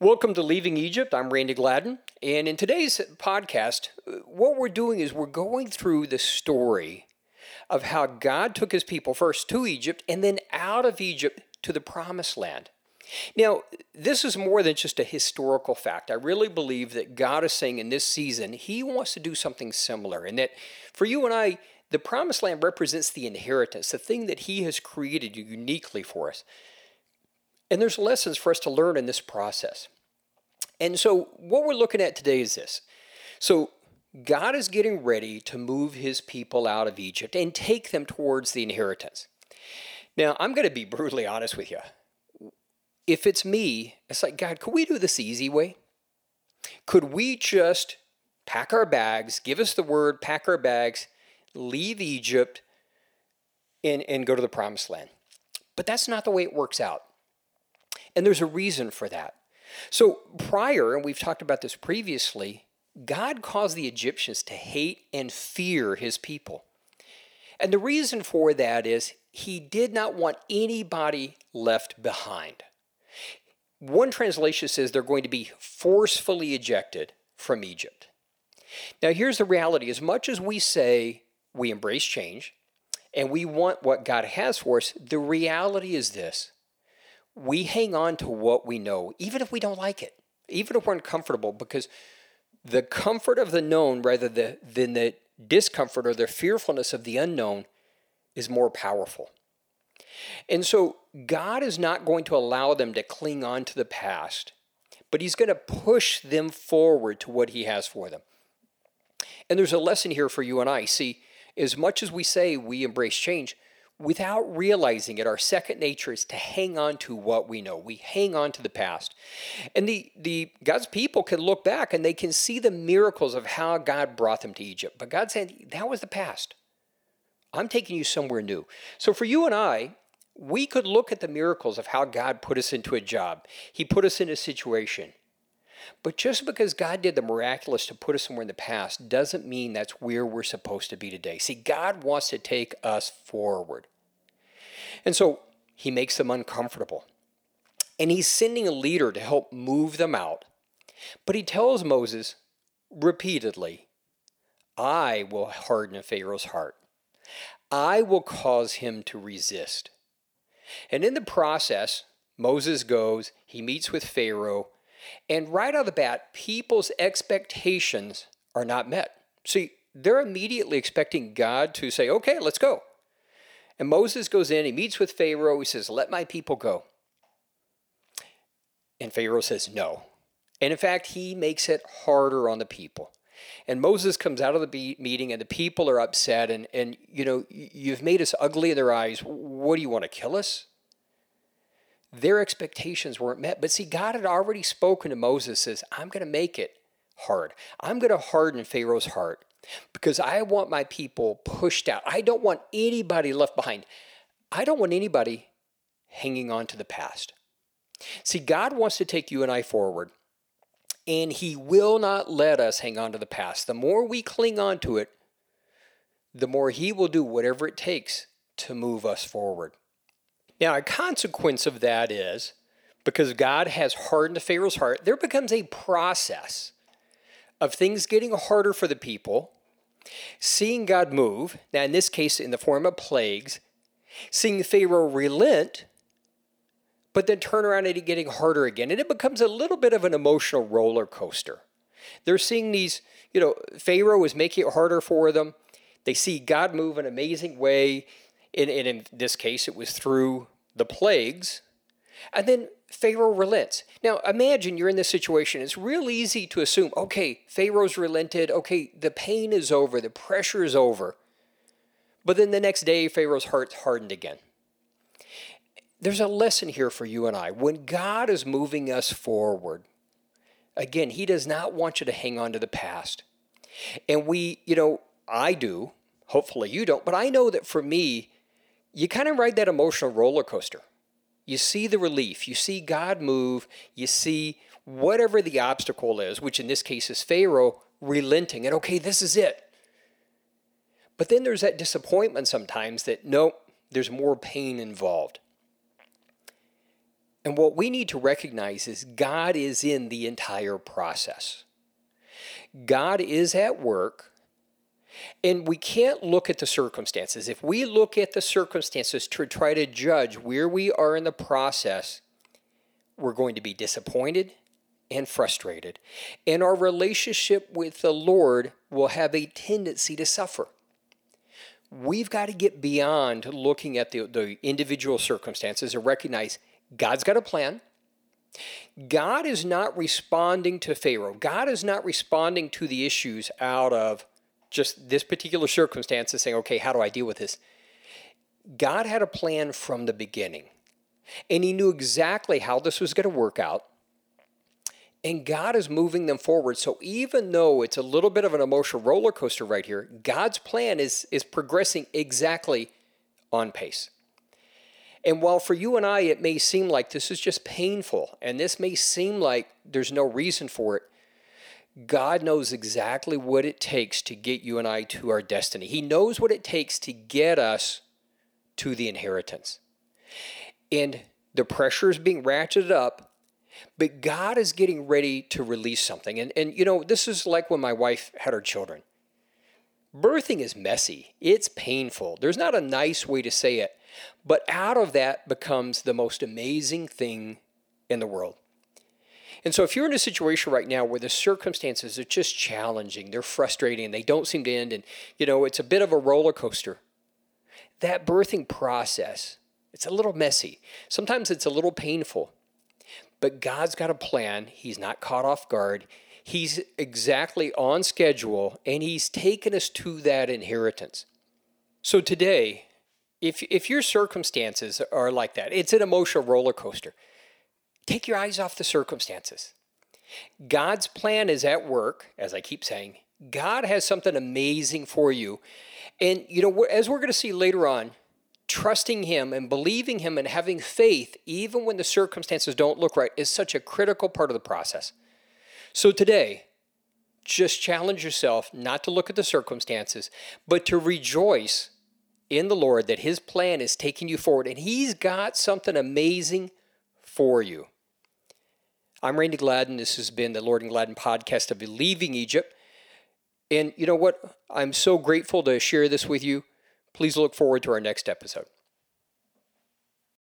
Welcome to Leaving Egypt. I'm Randy Gladden. And in today's podcast, what we're doing is we're going through the story of how God took his people first to Egypt and then out of Egypt to the Promised Land. Now, this is more than just a historical fact. I really believe that God is saying in this season, he wants to do something similar. And that for you and I, the Promised Land represents the inheritance, the thing that he has created uniquely for us. And there's lessons for us to learn in this process. And so what we're looking at today is this. So God is getting ready to move his people out of Egypt and take them towards the inheritance. Now, I'm going to be brutally honest with you. If it's me, it's like, God, could we do this the easy way? Could we just pack our bags, give us the word, pack our bags, leave Egypt, and go to the Promised Land? But that's not the way it works out. And there's a reason for that. So prior, and we've talked about this previously, God caused the Egyptians to hate and fear his people. And the reason for that is he did not want anybody left behind. One translation says they're going to be forcefully ejected from Egypt. Now here's the reality. As much as we say we embrace change and we want what God has for us, the reality is this. We hang on to what we know, even if we don't like it, even if we're uncomfortable, because the comfort of the known rather than the discomfort or the fearfulness of the unknown is more powerful. And so God is not going to allow them to cling on to the past, but he's going to push them forward to what he has for them. And there's a lesson here for you and I. See, as much as we say we embrace change, without realizing it, our second nature is to hang on to what we know. We hang on to the past. And the God's people can look back and they can see the miracles of how God brought them to Egypt. But God said, that was the past. I'm taking you somewhere new. So for you and I, we could look at the miracles of how God put us into a job. He put us in a situation. But just because God did the miraculous to put us somewhere in the past doesn't mean that's where we're supposed to be today. See, God wants to take us forward. And so he makes them uncomfortable. And he's sending a leader to help move them out. But he tells Moses repeatedly, I will harden Pharaoh's heart. I will cause him to resist. And in the process, Moses goes, he meets with Pharaoh, and right out of the bat, people's expectations are not met. See, they're immediately expecting God to say, okay, let's go. And Moses goes in, he meets with Pharaoh, he says, let my people go. And Pharaoh says no. And in fact, he makes it harder on the people. And Moses comes out of the meeting and the people are upset and you've made us ugly in their eyes. What do you want to kill us? Their expectations weren't met. But see, God had already spoken to Moses, says, I'm going to make it hard. I'm going to harden Pharaoh's heart because I want my people pushed out. I don't want anybody left behind. I don't want anybody hanging on to the past. See, God wants to take you and I forward, and he will not let us hang on to the past. The more we cling on to it, the more he will do whatever it takes to move us forward. Now, a consequence of that is, because God has hardened Pharaoh's heart, there becomes a process of things getting harder for the people, seeing God move, now in this case in the form of plagues, seeing Pharaoh relent, but then turn around and it getting harder again. And it becomes a little bit of an emotional roller coaster. They're seeing these, Pharaoh is making it harder for them. They see God move in an amazing way. And in this case, it was through the plagues. And then Pharaoh relents. Now, imagine you're in this situation. It's real easy to assume, okay, Pharaoh's relented. Okay, the pain is over. The pressure is over. But then the next day, Pharaoh's heart's hardened again. There's a lesson here for you and I. When God is moving us forward, again, he does not want you to hang on to the past. And I do. Hopefully you don't. But I know that for me, you kind of ride that emotional roller coaster. You see the relief. You see God move. You see whatever the obstacle is, which in this case is Pharaoh, relenting. And okay, this is it. But then there's that disappointment sometimes that, nope, there's more pain involved. And what we need to recognize is God is in the entire process. God is at work, and we can't look at the circumstances. If we look at the circumstances to try to judge where we are in the process, we're going to be disappointed and frustrated. And our relationship with the Lord will have a tendency to suffer. We've got to get beyond looking at the individual circumstances and recognize God's got a plan. God is not responding to Pharaoh. God is not responding to the issues out of just this particular circumstance and saying, okay, how do I deal with this? God had a plan from the beginning, and he knew exactly how this was going to work out. And God is moving them forward. So even though it's a little bit of an emotional roller coaster right here, God's plan is progressing exactly on pace. And while for you and I, it may seem like this is just painful, and this may seem like there's no reason for it, God knows exactly what it takes to get you and I to our destiny. He knows what it takes to get us to the inheritance. And the pressure is being ratcheted up, but God is getting ready to release something. And you know, this is like when my wife had her children. Birthing is messy. It's painful. There's not a nice way to say it. But out of that becomes the most amazing thing in the world. And so if you're in a situation right now where the circumstances are just challenging, they're frustrating, they don't seem to end, and you know, it's a bit of a roller coaster, that birthing process, it's a little messy. Sometimes it's a little painful. But God's got a plan. He's not caught off guard. He's exactly on schedule, and he's taken us to that inheritance. So today, if your circumstances are like that, it's an emotional roller coaster. Take your eyes off the circumstances. God's plan is at work, as I keep saying. God has something amazing for you. And, you know, as we're going to see later on, trusting him and believing him and having faith, even when the circumstances don't look right, is such a critical part of the process. So today, just challenge yourself not to look at the circumstances, but to rejoice in the Lord that his plan is taking you forward, and he's got something amazing for you. I'm Randy Gladden. This has been the Lord and Gladden podcast of Leaving Egypt. And you know what? I'm so grateful to share this with you. Please look forward to our next episode.